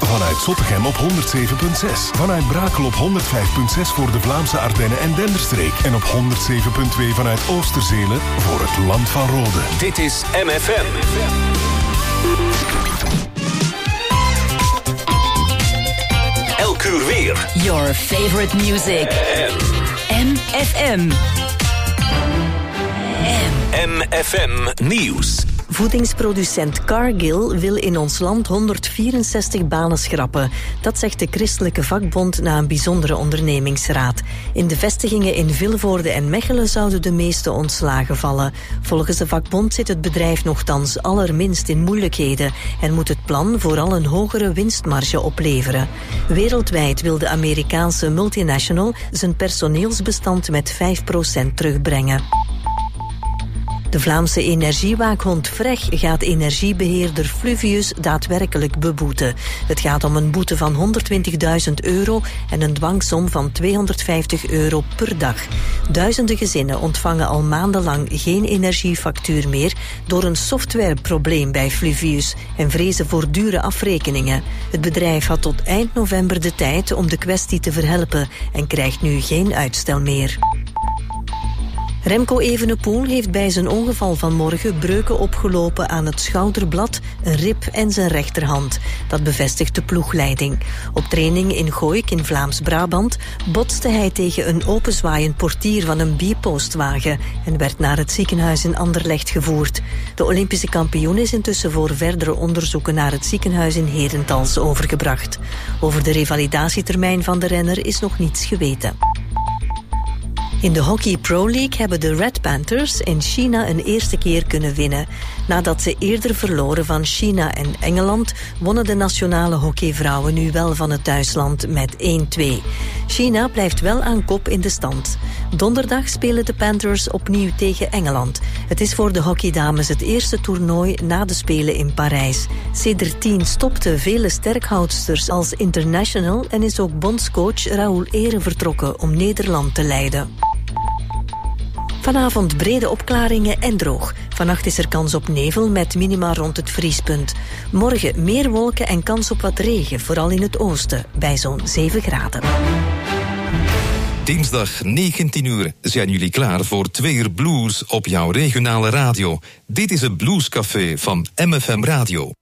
Vanuit Zottegem op 107.6. Vanuit Brakel op 105.6 voor de Vlaamse Ardennen en Denderstreek. En op 107.2 vanuit Oosterzele voor het Land van Rode. Dit is MFM. Elk uur weer. Your favorite music. MFM. MFM Nieuws. Voedingsproducent Cargill wil in ons land 164 banen schrappen. Dat zegt de christelijke vakbond na een bijzondere ondernemingsraad. In de vestigingen in Vilvoorde en Mechelen zouden de meeste ontslagen vallen. Volgens de vakbond zit het bedrijf nochtans allerminst in moeilijkheden en moet het plan vooral een hogere winstmarge opleveren. Wereldwijd wil de Amerikaanse multinational zijn personeelsbestand met 5% terugbrengen. De Vlaamse energiewaakhond Vreg gaat energiebeheerder Fluvius daadwerkelijk beboeten. Het gaat om een boete van €120.000 en een dwangsom van €250 per dag. Duizenden gezinnen ontvangen al maandenlang geen energiefactuur meer door een softwareprobleem bij Fluvius en vrezen voor dure afrekeningen. Het bedrijf had tot eind november de tijd om de kwestie te verhelpen en krijgt nu geen uitstel meer. Remco Evenepoel heeft bij zijn ongeval van morgen breuken opgelopen aan het schouderblad, een rib en zijn rechterhand. Dat bevestigt de ploegleiding. Op training in Gooik in Vlaams-Brabant botste hij tegen een openzwaaiend portier van een bierpostwagen en werd naar het ziekenhuis in Anderlecht gevoerd. De Olympische kampioen is intussen voor verdere onderzoeken naar het ziekenhuis in Herentals overgebracht. Over de revalidatietermijn van de renner is nog niets geweten. In de Hockey Pro League hebben de Red Panthers in China een eerste keer kunnen winnen. Nadat ze eerder verloren van China en Engeland, wonnen de nationale hockeyvrouwen nu wel van het thuisland met 1-2. China blijft wel aan kop in de stand. Donderdag spelen de Panthers opnieuw tegen Engeland. Het is voor de hockeydames het eerste toernooi na de Spelen in Parijs. Sedertien stopten vele sterkhoudsters als international en is ook bondscoach Raoul Ehre vertrokken om Nederland te leiden. Vanavond brede opklaringen en droog. Vannacht is er kans op nevel met minima rond het vriespunt. Morgen meer wolken en kans op wat regen, vooral in het oosten, bij zo'n 7 graden. Dinsdag 19 uur zijn jullie klaar voor 2 uur blues op jouw regionale radio. Dit is het Bluescafé van MFM Radio.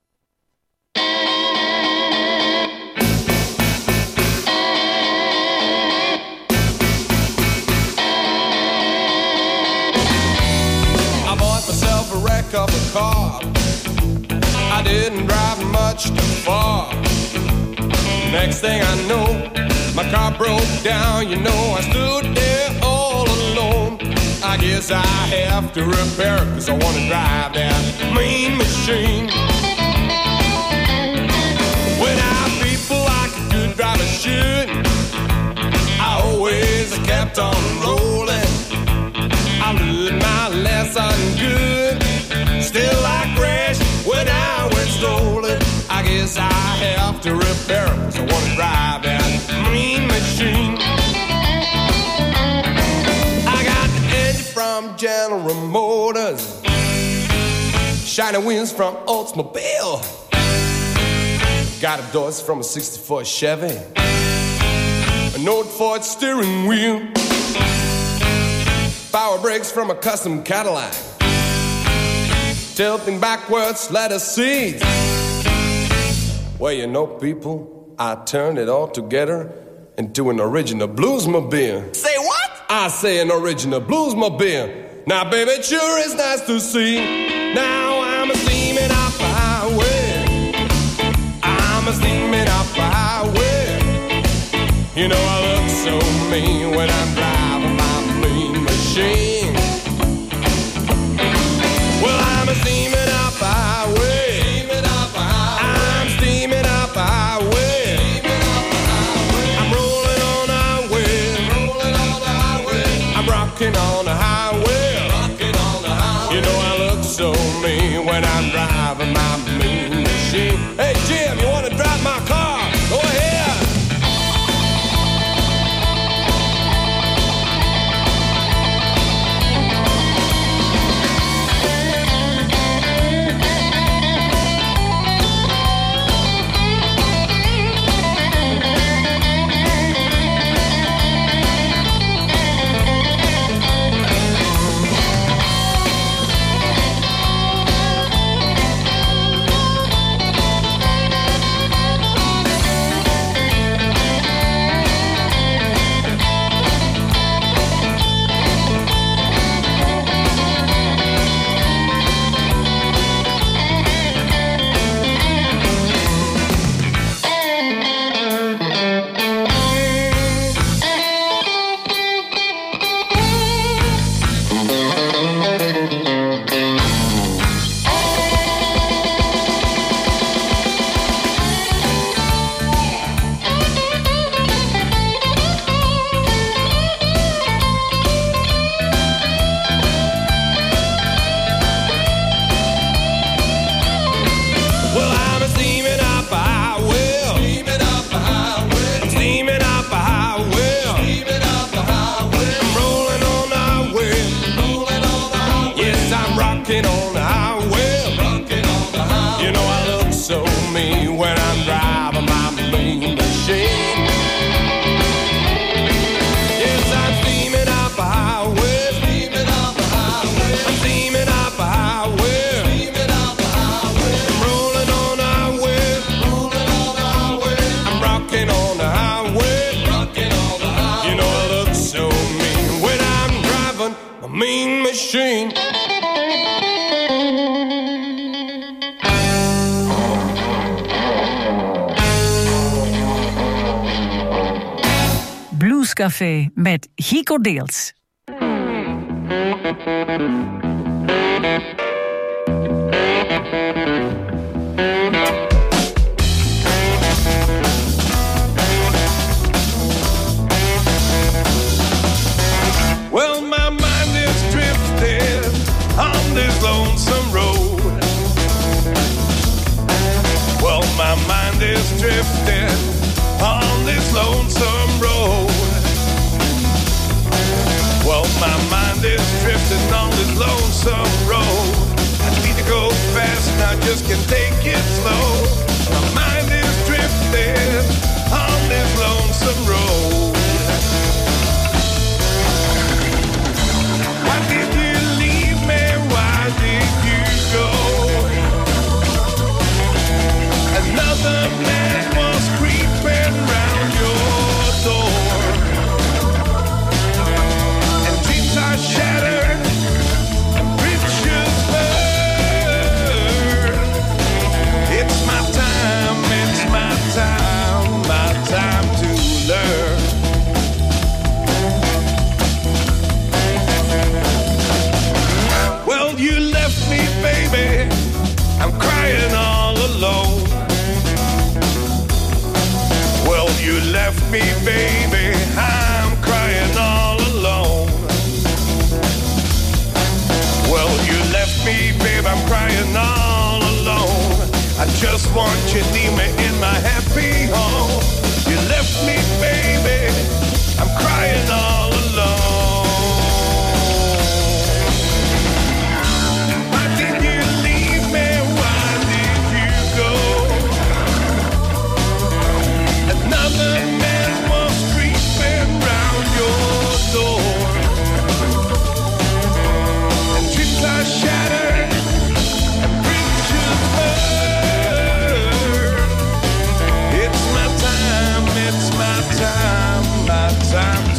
Of a car, I didn't drive much too far. Next thing I know, my car broke down. You know, I stood there all alone. I guess I have to repair it, 'cause I wanna drive that mean machine. Without people like a good driver should, I always kept on rolling. I learned my lesson good. Still I crashed when I went stolen. I guess I have to repair it, 'cause I wanna drive that mean machine. I got the engine from General Motors, shiny wheels from Oldsmobile, got a doors from a 64 Chevy, an old Ford steering wheel, power brakes from a custom Cadillac, tilting backwards, let us see. Well, you know, people, I turned it all together into an original bluesmobile. Say what? I say an original bluesmobile. Now, baby, it sure is nice to see. Now I'm a steaming up the highway. I'm a steaming up the highway. You know I look so mean when I'm driving my mean machine. Well, I'm a steaming up the highway. I'm steaming up the highway. I'm rolling on the highway. I'm rocking on the highway. You know I look so mean when I'm driving my mean machine. Hey Jim, you wanna drive my car? Go ahead. Bluescafé met Gico Deels. Well, my mind is drifting on this lonesome road. Well, my mind is drifting on this lonesome road. Well, my mind is drifting on this lonesome road. I need to go fast and I just can't take it slow. My mind is drifting on this lonesome road. Why did you leave me? Why did you go? Another man was creeping round your door, and dreams are shattered and bridges burned. It's my time, it's my time to learn. Well, you left me, baby, I'm crying all alone. Well, you left me, baby, I'm crying all alone. Well, you left me, babe, I'm crying all alone. I just want you near me in my happy home. You left me, baby, I'm crying all alone. Why did you leave me? Why did you go? Another man was creeping round your door, and dreams are shattered and bridges burned. It's my time to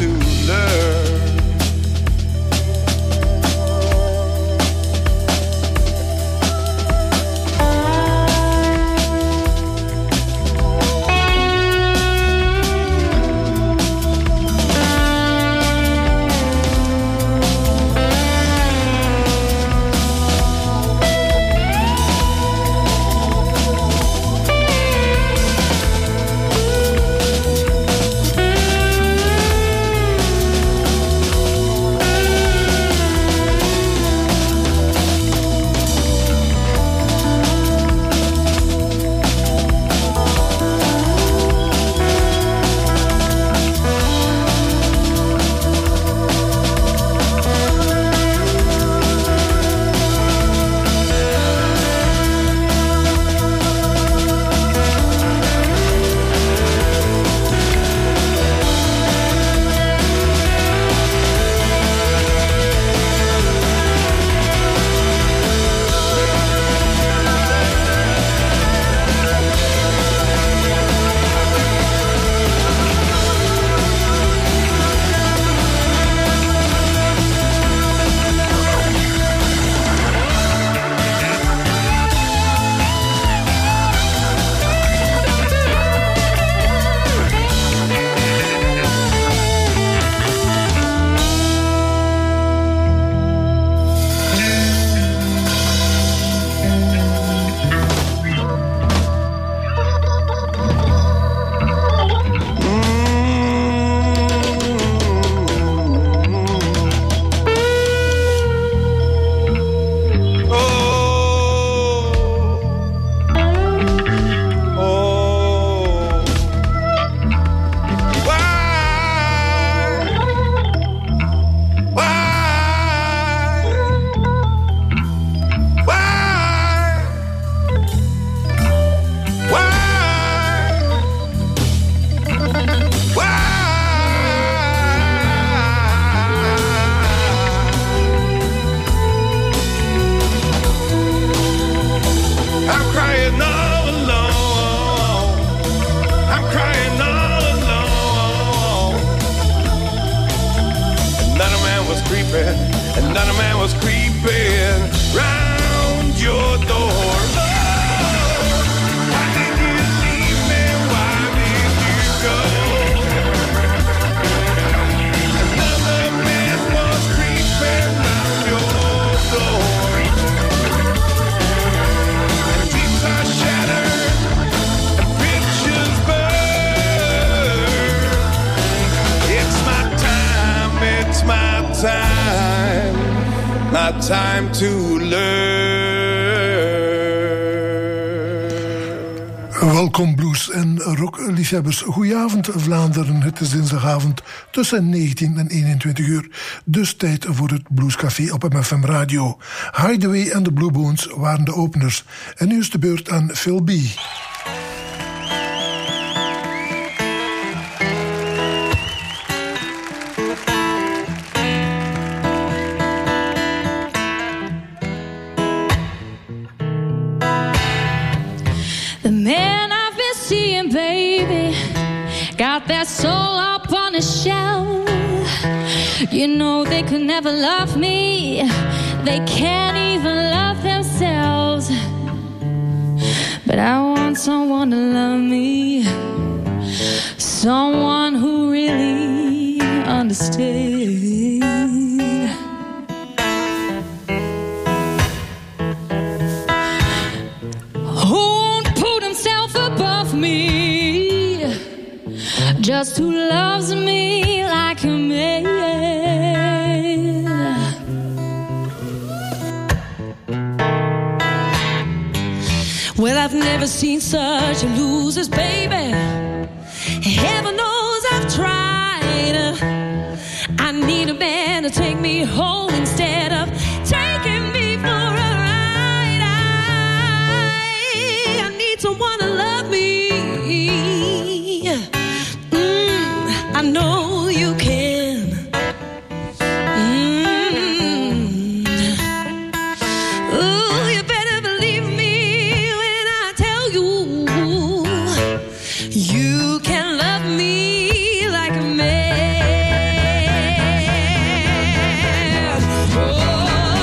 my time to learn. Welkom blues- en rockliefhebbers. Goedenavond Vlaanderen. Het is dinsdagavond tussen 19 en 21 uur. Dus tijd voor het Bluescafé op MFM Radio. Hideaway en de Blue Bones waren de openers. En nu is de beurt aan Phil B. The man I've been seeing, baby, got their soul up on a shelf. You know they could never love me. They can't even love themselves. But I want someone to love me. Someone who really understood. Just who loves me like a man. Well, I've never seen such losers, baby. Heaven knows I've tried. I need a man to take me home instead of taking me for a ride. I need someone to love me. I know you can. Oh, you better believe me when I tell you, you can love me like a man. Oh.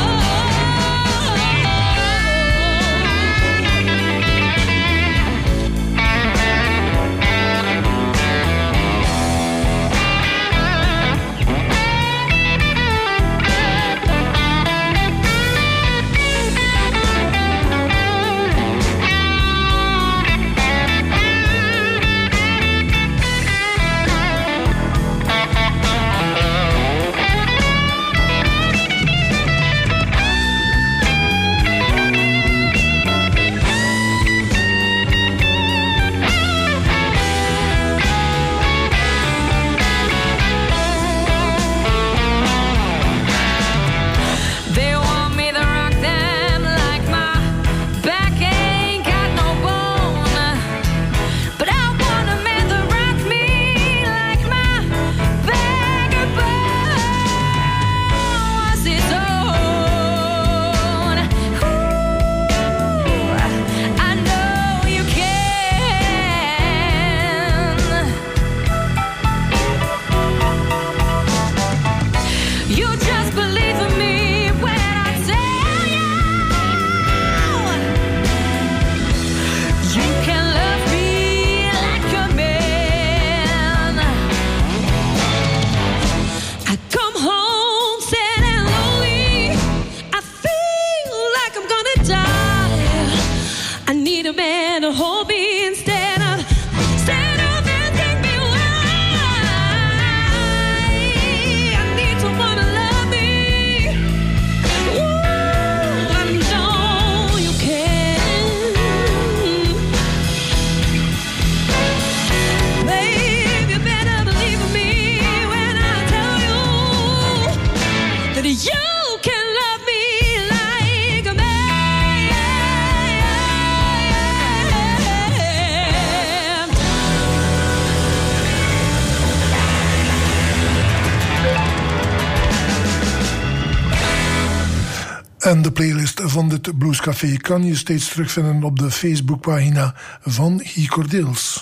En de playlist van dit Bluescafé kan je steeds terugvinden op de Facebookpagina van Guy Cordeels.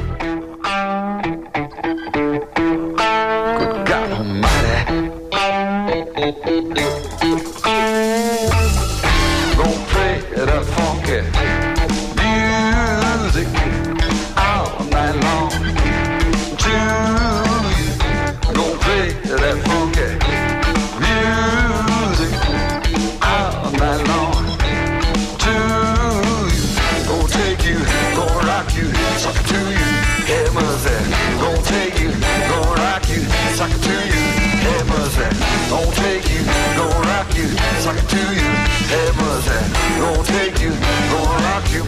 Good God Almighty. Gonna play that funky music all night long. To you, gonna play that funky music all night long. To you, gonna take you, gonna rock you, suck it to you, hey mercy. Gonna take you, gonna rock you, suck it to you, hey mercy. gonna take you, gonna rock you, suck it to you. Hey, Muzzy, gonna take you, gonna rock you.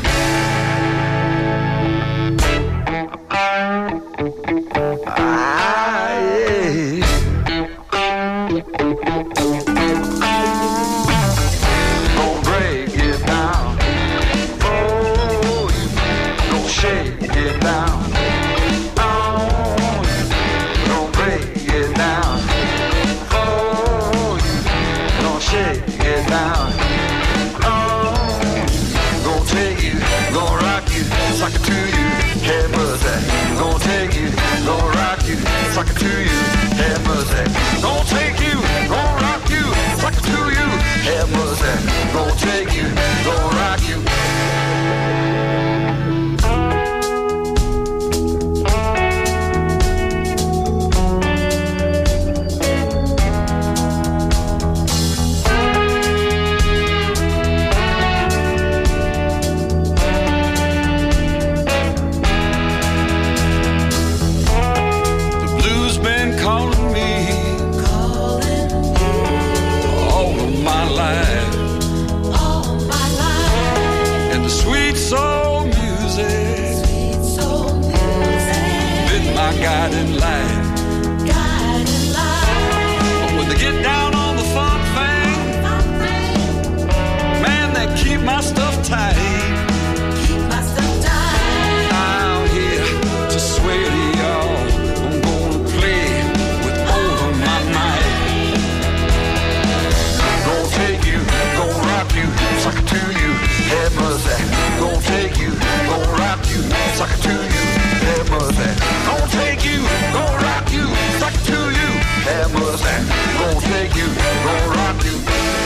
suck it to you, hey Muzzy. Gonna take you, gonna rock you, suck it to you, hey Muzzy. Gonna take you, gonna rock you. Guiding light. But when they get down on the funk thing, man, they keep my stuff tight. I'm here to swear to y'all, I'm gonna play with all of my might. Gonna take you, gonna rock you, suck it to you, hey Muzzy. Gonna take you, gonna rock you, suck it to you, hey Muzzy. Gonna take you, gonna rock you, suck it to you, hey Muzzy. Gonna take you, gonna rock you.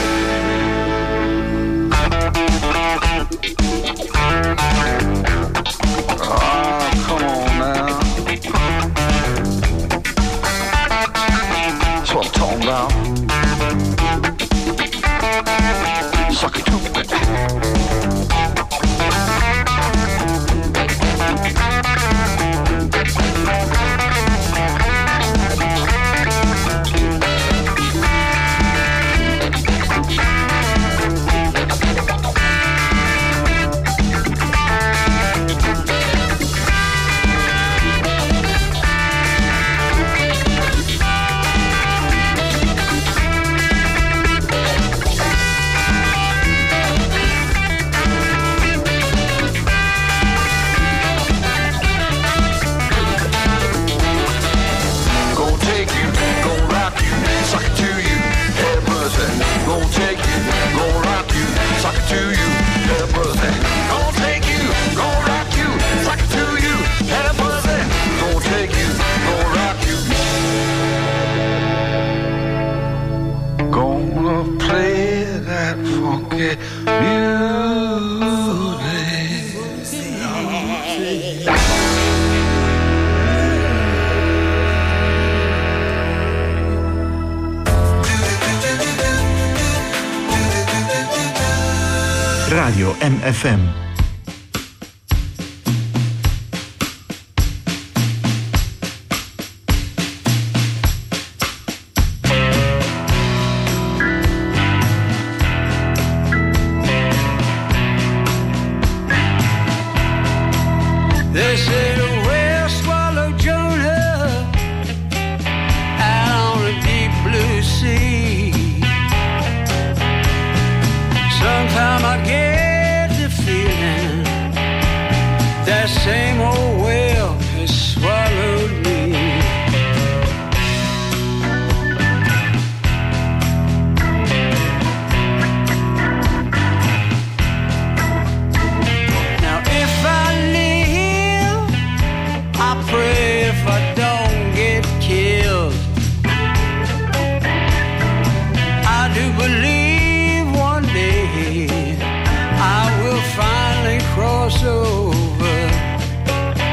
Oh, come on now. That's what I'm talking about. Suck it to me. Radio MFM. Over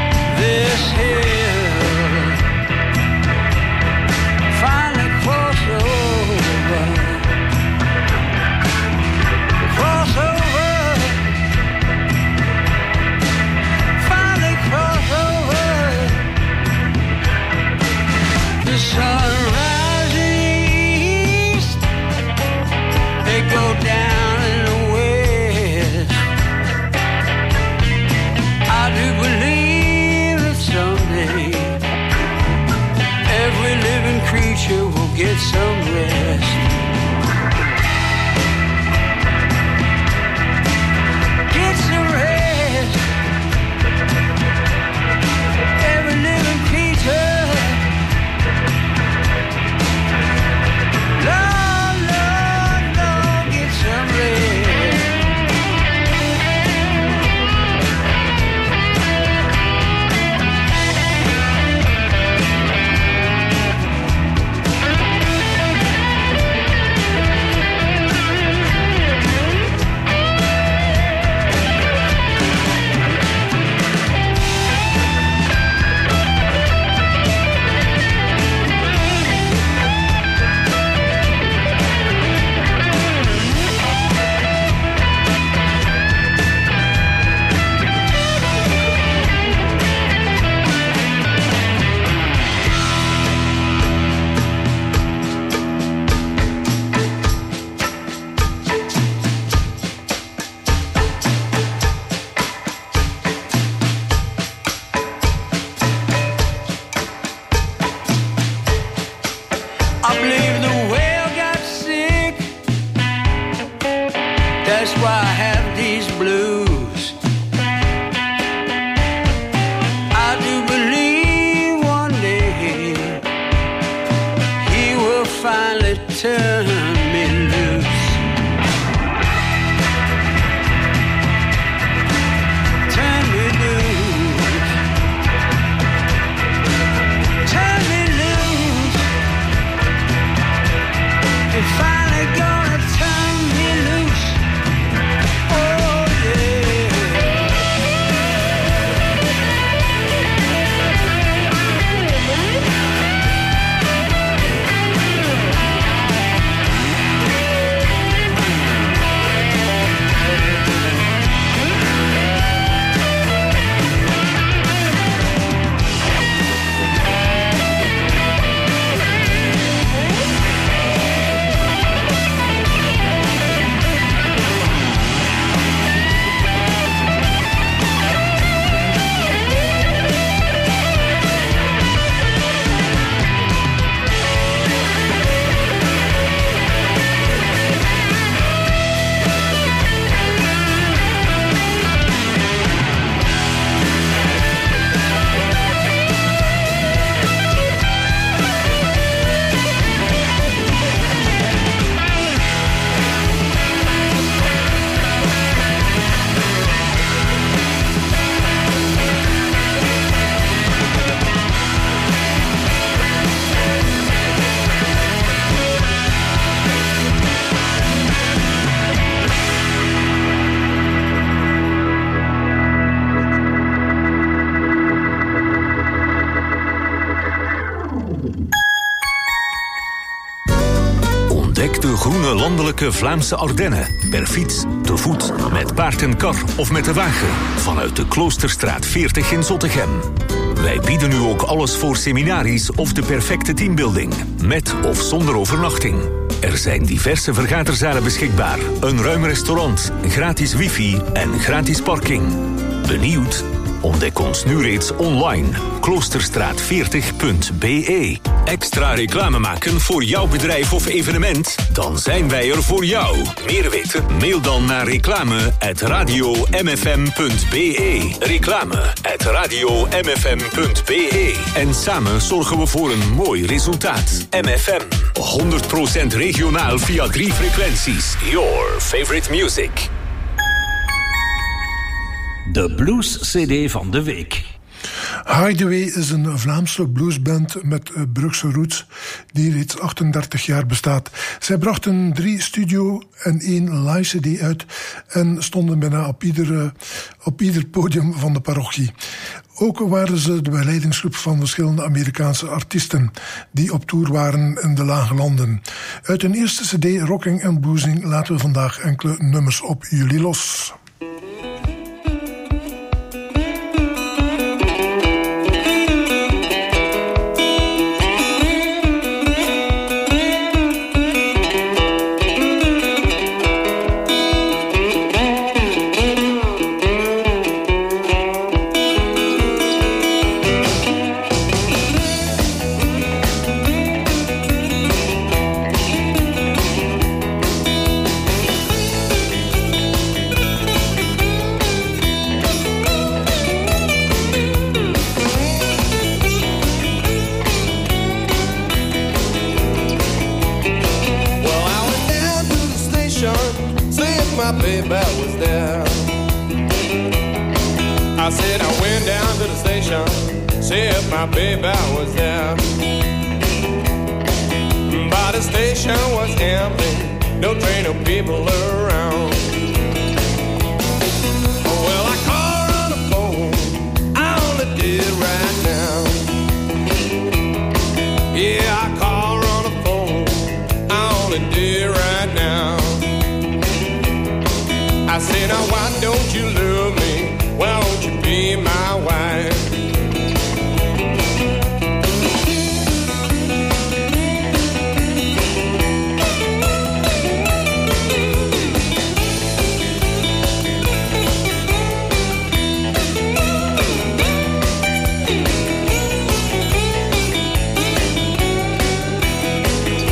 groene landelijke Vlaamse Ardennen. Per fiets, te voet, met paard en kar of met de wagen. Vanuit de Kloosterstraat 40 in Zottegem. Wij bieden u ook alles voor seminaries of de perfecte teambuilding. Met of zonder overnachting. Er zijn diverse vergaderzalen beschikbaar. Een ruim restaurant, gratis wifi en gratis parking. Benieuwd? Ontdek ons nu reeds online. Kloosterstraat40.be. Extra reclame maken voor jouw bedrijf of evenement? Dan zijn wij er voor jou. Meer weten? Mail dan naar reclame@radiomfm.be. Reclame@radiomfm.be. En samen zorgen we voor een mooi resultaat. MFM. 100% regionaal via 3 frequenties. Your favorite music. De blues-cd van de week. Hideaway is een Vlaamse bluesband met Brugse roots die reeds 38 jaar bestaat. Zij brachten 3 studio- en 1 live cd uit en stonden bijna op ieder podium van de parochie. Ook waren ze de begeleidingsgroep van verschillende Amerikaanse artiesten die op tour waren in de Lage Landen. Uit hun eerste cd Rocking and Boozing laten we vandaag enkele nummers op jullie los.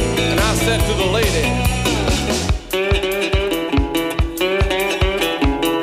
To the lady,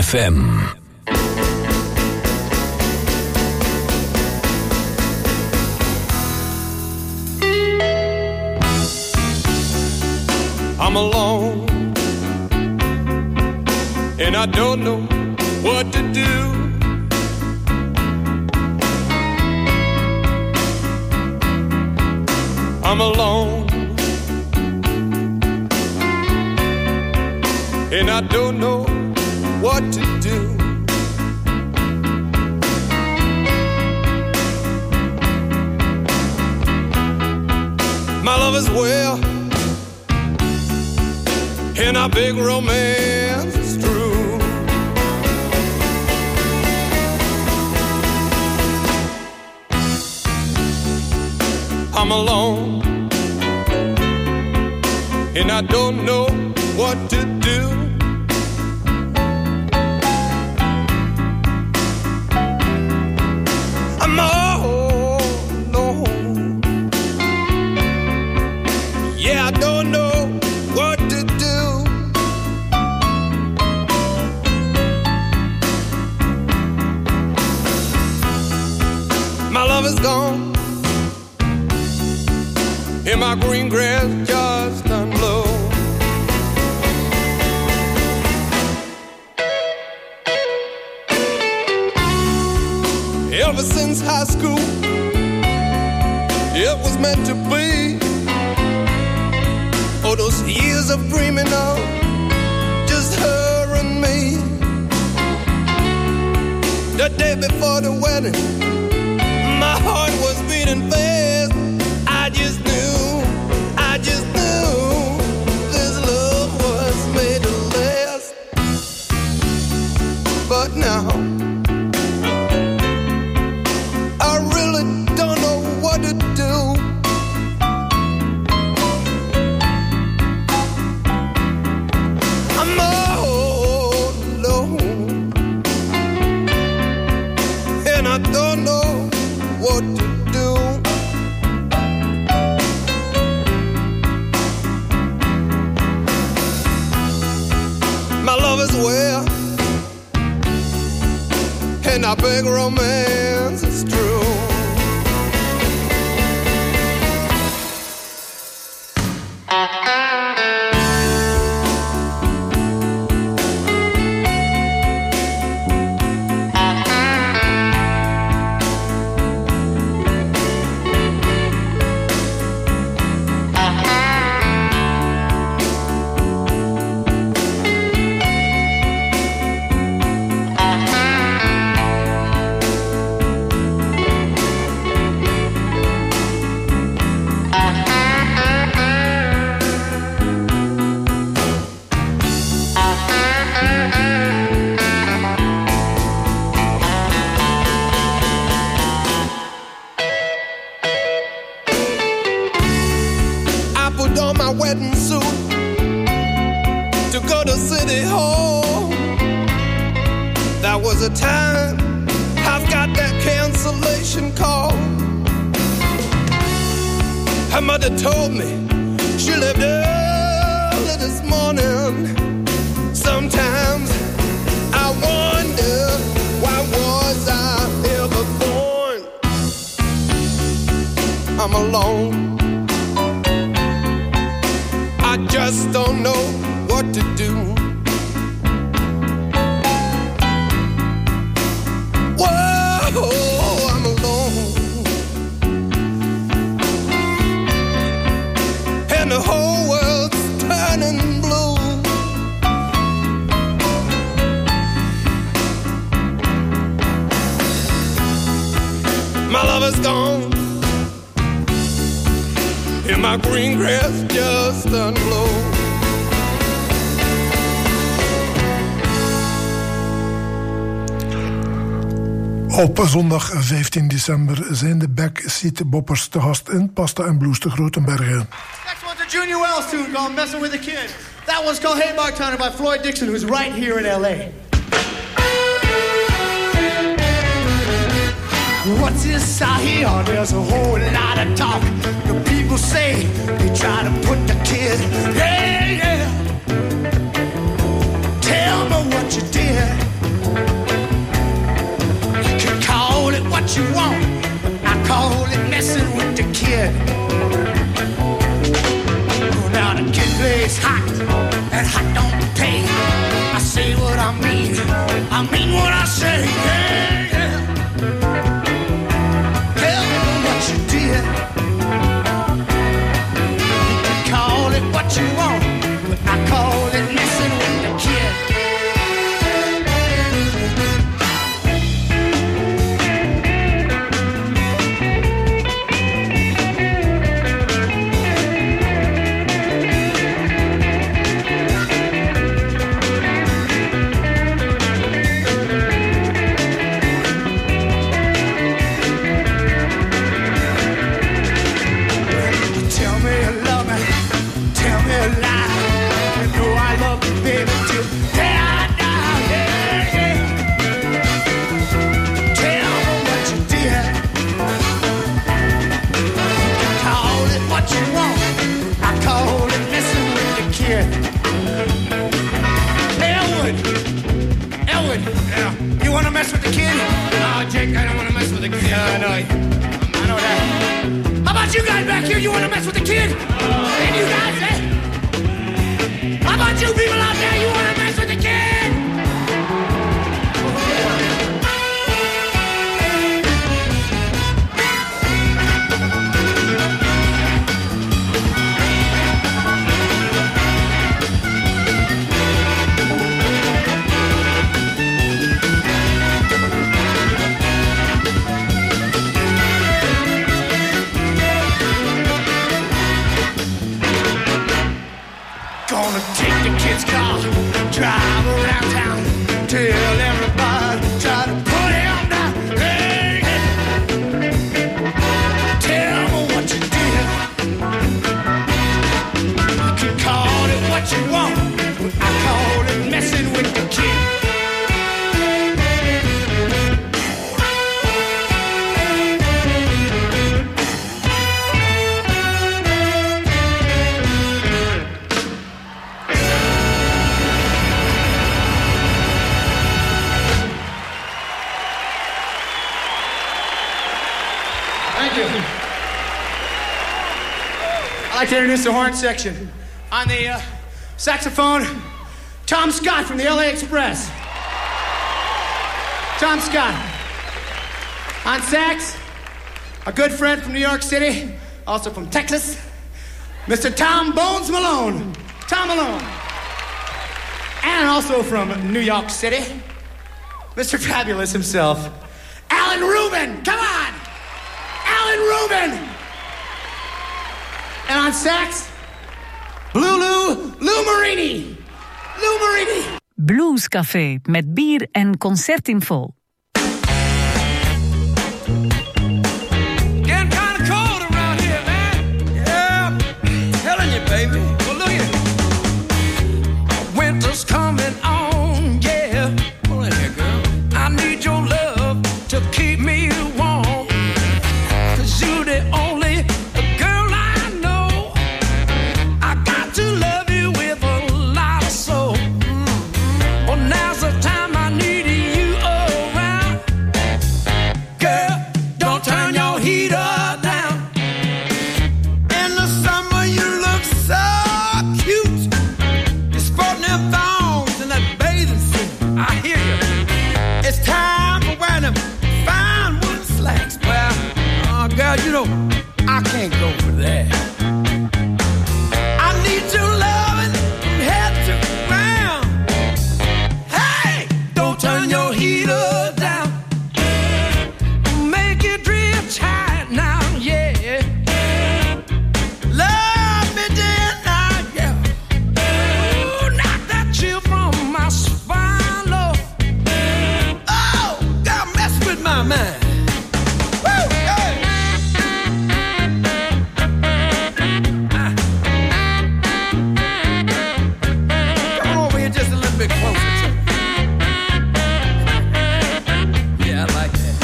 FM. I'm alone, and I don't know what to do. I'm alone, and I don't know what to do. My love is well, and our big romance is true. I'm alone, and I don't know what to do. I'm all alone. Yeah, I don't know what to do. My love is gone, and my green grass just done blow. Ever since high school, it was meant to be. Oh, those years of dreaming of just her and me. The day before the wedding, my heart was beating fast. I just knew this love was made to last. But now I really don't know what to do. I'm all alone, and I don't know what to do. My love is well, and our big romance is true. A time I've got that cancellation call. Her mother told me she left early this morning. Sometimes I wonder, why was I ever born? I'm alone, I just don't know what to do. Oh, I'm alone, and the whole world's turning blue. My love is gone, and my green grass just unblown. Op zondag 15 december zijn de Backseat Boppers te gast in Pasta en Blues te Grotenbergen. Next one's a Junior Wells tune called Messing with the Kid. That one's called Hey Bartender by Floyd Dixon, who's right here in L.A. What's this I hear? There's a whole lot of talk. The people say they try to put the kid. Yeah, yeah. Tell me what you did. what you want. I call it messing with the kid. Now the kid plays hot, and hot don't pay. I say what I mean what I say. Yeah, yeah. Tell me what you did. You can call it what you want, but I call it messing with the kid. Mess with the kid? No, Jake, I don't want to mess with the kid. I know that. How about you guys back here? You want to mess with the kid? And you guys, eh? How about you people out there? You want to mess with the kid? Car, drive around town, tell everybody, try to put him down. Hey, hey. Tell me what you did. You can call it what you want, but I call it messing with the kid. I'd like to introduce the horn section. On the saxophone, Tom Scott from the LA Express. Tom Scott. On sax, a good friend from New York City, also from Texas, Mr. Tom Bones Malone. Tom Malone. And also from New York City, Mr. Fabulous himself, Alan Rubin. Come on! Alan Rubin! And on sax, Lou Marini. Lou Marini. Blues Café met bier en concertinfo. Getting kind of cold around here, man. Yeah, I'm telling you, baby. Well, look at it. Winter's coming on, yeah. Hold on here, girl. I need your love to keep me warm. 'Cause you're the only girl I know. I got to love you with a lot of soul. Well, now's the time I need you around. Girl, don't turn your heater down. In the summer you look so cute. You're sporting them thongs in that bathing suit. I hear you. It's time for wearing them fine wooden slacks. Well, girl, you know, I can't go for that. I need your loving from head to ground. Hey, don't turn your heater down. Make it real tight now, yeah. Love me day and night, yeah. Ooh, knock that chill from my spine, Lord. Oh, God, mess with my mind. Woo, hey. Come over here just a little bit closer to me. Yeah, I like that.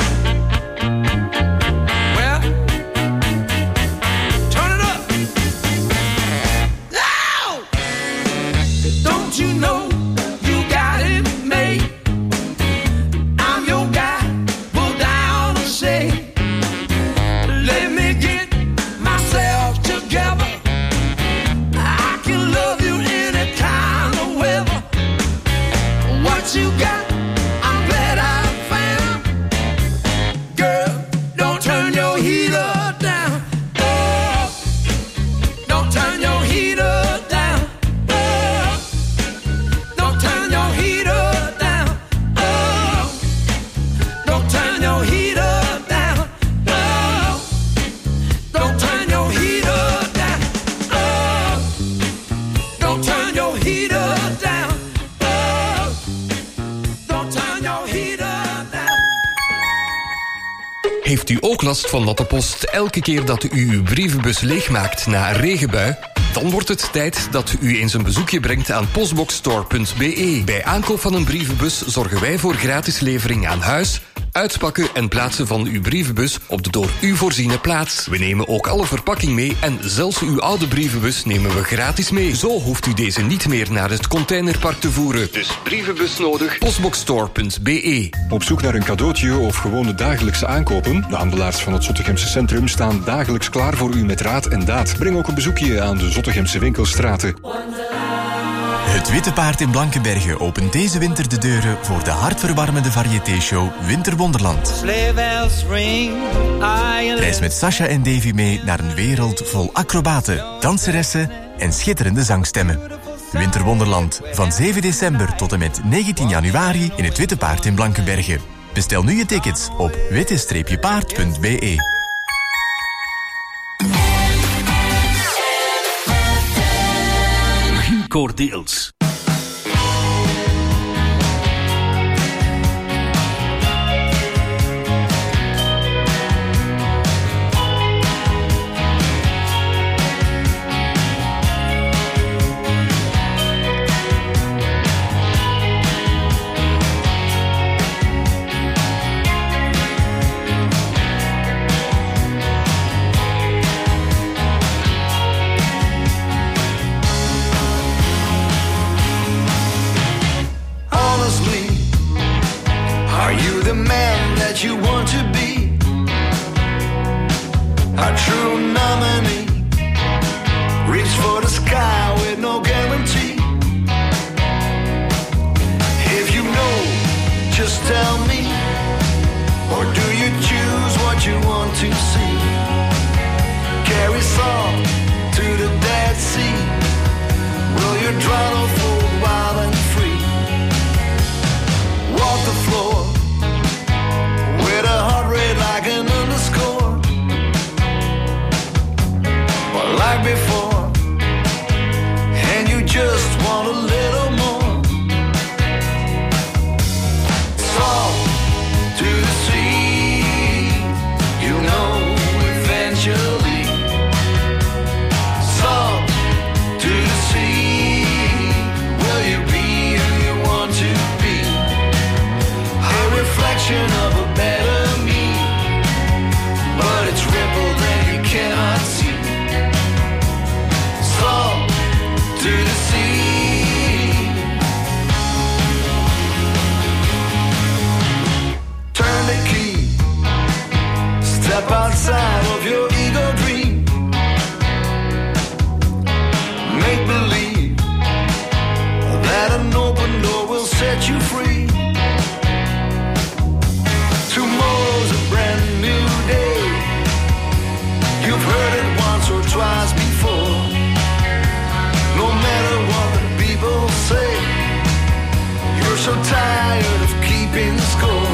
Well, turn it up. Now! Don't you know you got it made? I'm your guy. Pull down turn your heater down. Oh, don't turn your heater down. Oh, don't turn your heater down. Oh, don't turn your heater down. Heeft u ook last van natte post elke keer dat u uw brievenbus leegmaakt na een regenbui? Dan wordt het tijd dat u eens een bezoekje brengt aan postboxstore.be. Bij aankoop van een brievenbus zorgen wij voor gratis levering aan huis, uitpakken en plaatsen van uw brievenbus op de door u voorziene plaats. We nemen ook alle verpakking mee en zelfs uw oude brievenbus nemen we gratis mee. Zo hoeft u deze niet meer naar het containerpark te voeren. Dus brievenbus nodig, postboxstore.be. Op zoek naar een cadeautje of gewoon de dagelijkse aankopen? De handelaars van het Zottegemse centrum staan dagelijks klaar voor u met raad en daad. Breng ook een bezoekje aan de Zottegemse winkelstraten. Het Witte Paard in Blankenberge opent deze winter de deuren voor de hartverwarmende variété-show Winterwonderland. Reis met Sasha en Davy mee naar een wereld vol acrobaten, danseressen en schitterende zangstemmen. Winterwonderland, van 7 december tot en met 19 januari in het Witte Paard in Blankenberge. Bestel nu je tickets op witte-paard.be. Cordeels. You want to be a true nominee. Reach for the sky with no guarantee. If you know, just tell me. Or do you choose what you want to see? Carry salt to the Dead Sea. Will you drown or fall wild and free? Walk the floor with a heart rate like an underscore. Or like before, and you just want a little more. Salt to the sea, you know eventually. Salt to the sea, will you be who you want to be? A reflection of a better me, but it's rippled and you cannot see. Salt to the sea. Turn the key, step outside of your ego dream. Make believe that an open door will set you free. Tomorrow's a brand new day. You've heard it once or twice before. No matter what the people say, you're so tired of keeping score.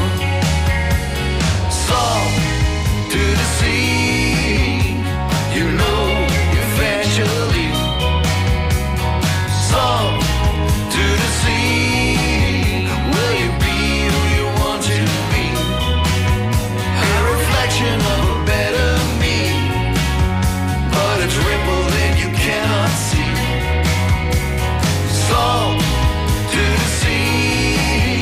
Salt to the sea, you know eventually. Salt to the sea, will you be who you want to be? A reflection of a better me, but it's rippled and you cannot see. Salt to the sea.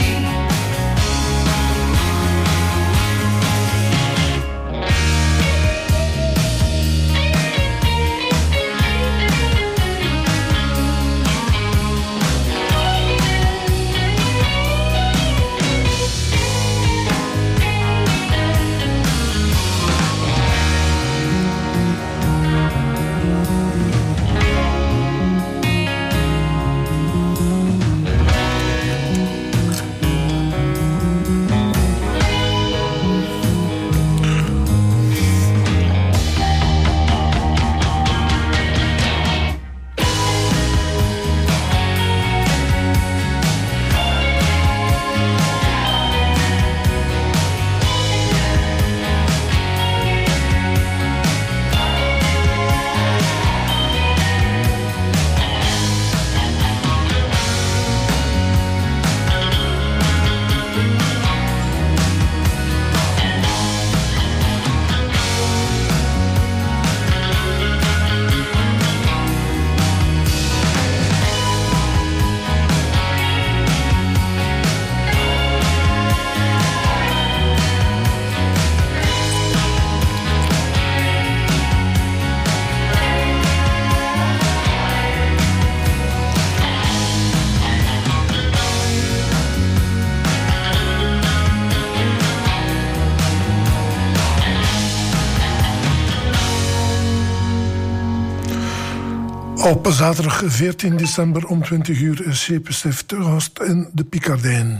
Op zaterdag 14 december om 20 uur is Schepenstift te gast in de Picardijn.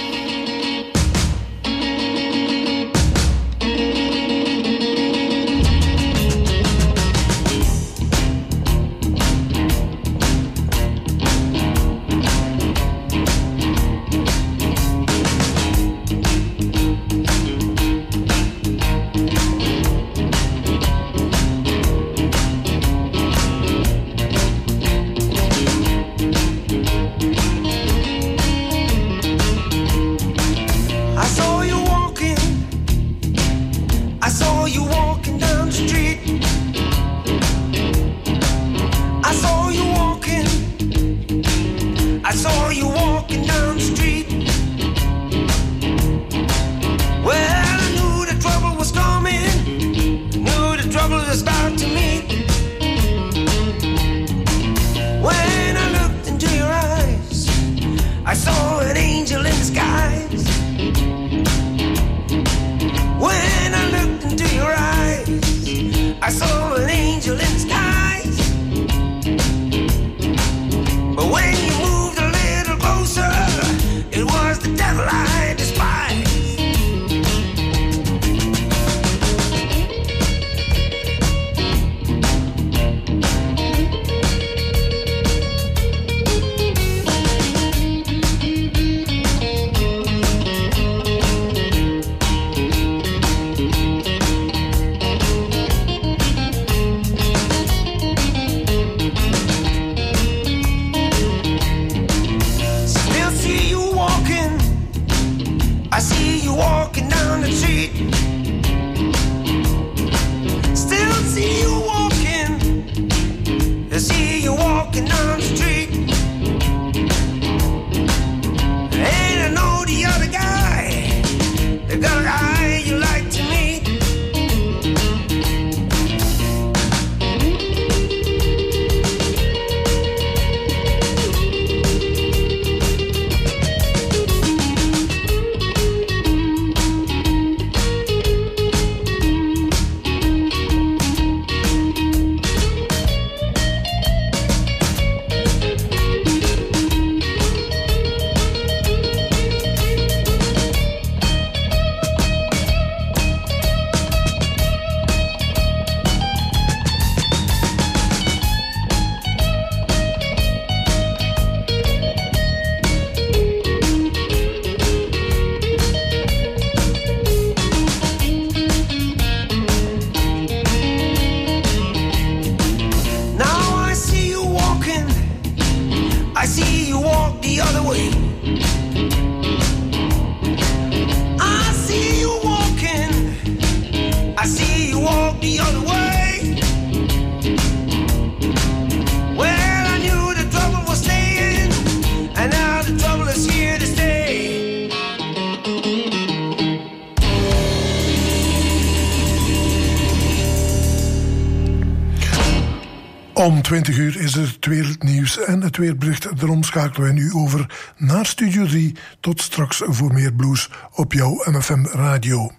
Om 20 uur is het wereldnieuws en het weerbericht. Daarom schakelen wij nu over naar Studio 3. Tot straks voor meer blues op jouw MFM Radio.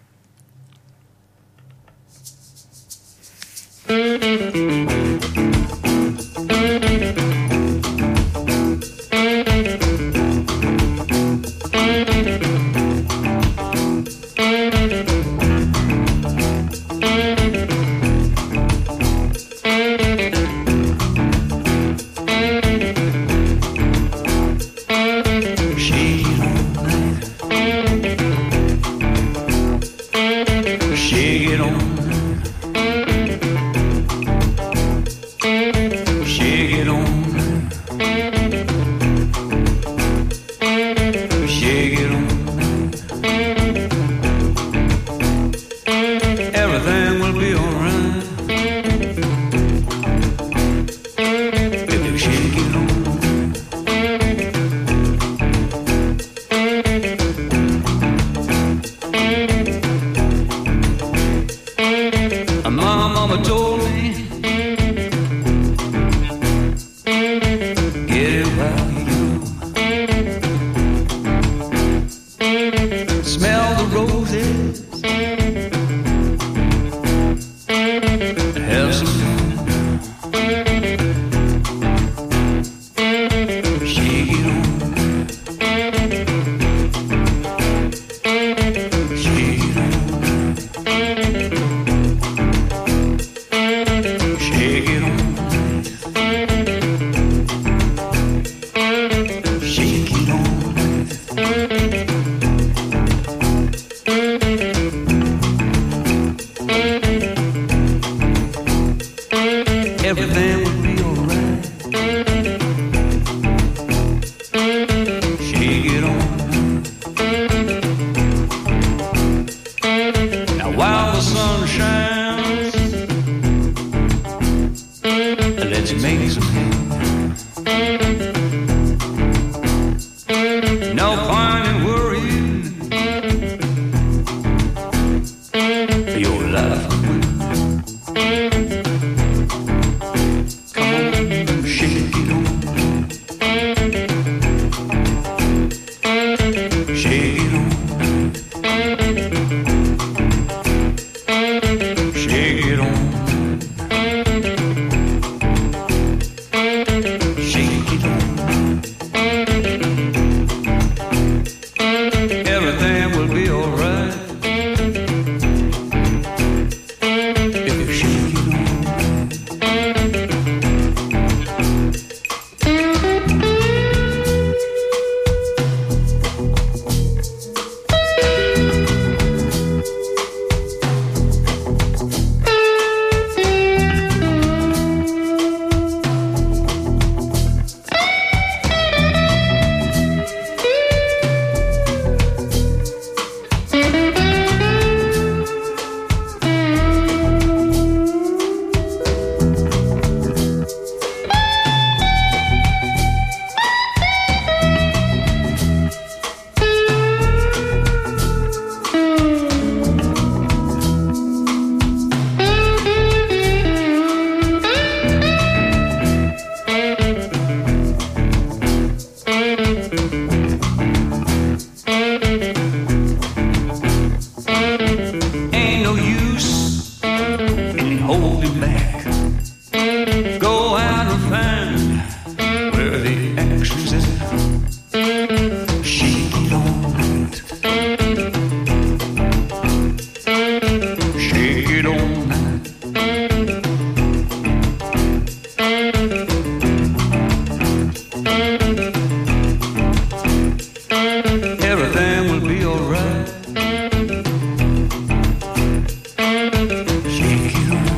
everything will be alright. Shake it on. Now while the sun shines, let's make some hay. No point in worrying your life away. Come on, shake it on. Shake it on. Shake it on. Shake it on. Everything will be alright if you shake it on. Ain't no use in holding back. Go out and find where the action's at. Shake it on. Shake it on. Everything will be alright. Shake it on.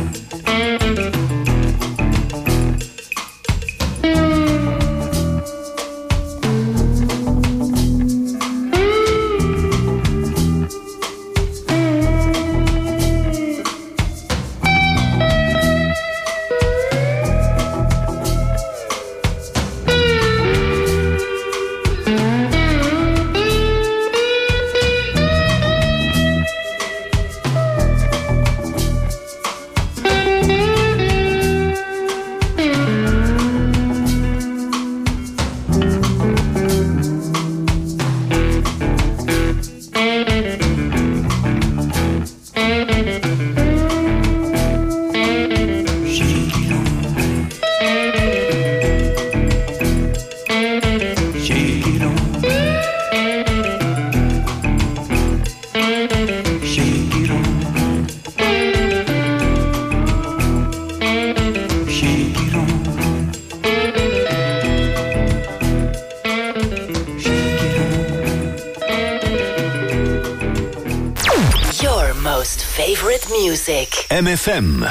Favorite music. MFM.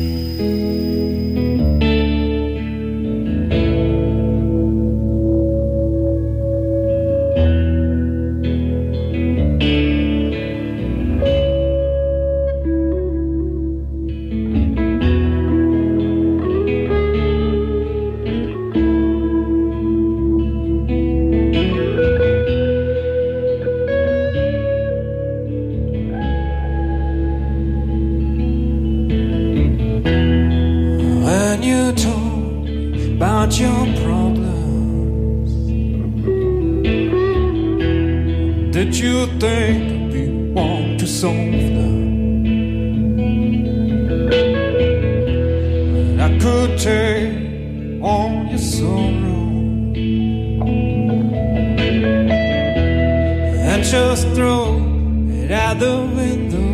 About your problems, did you think we want to solve them? I could take all your sorrow and just throw it out the window.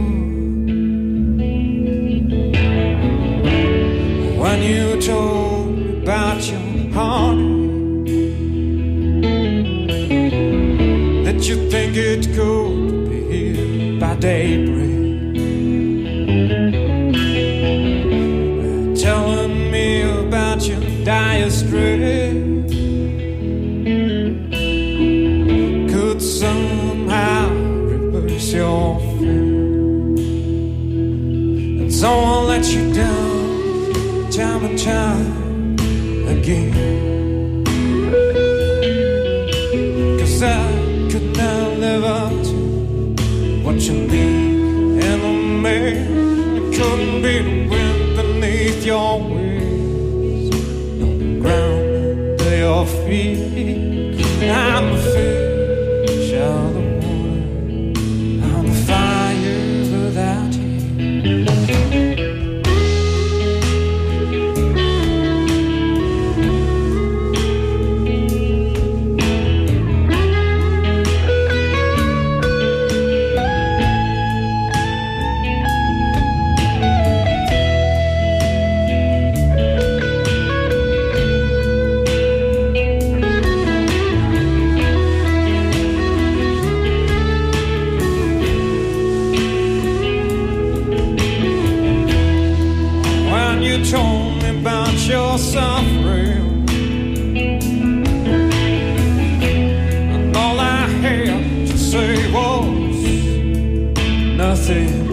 When you told me about your heart, that you think it could be here by daybreak, telling someone let you down time and time again. 'Cause I could not live up to what you need in a man. It couldn't be the wind beneath your wings, no ground under your feet. I'm a fish out of the water, I'm a fire without heat. Told me about your suffering, and all I had to say was nothing.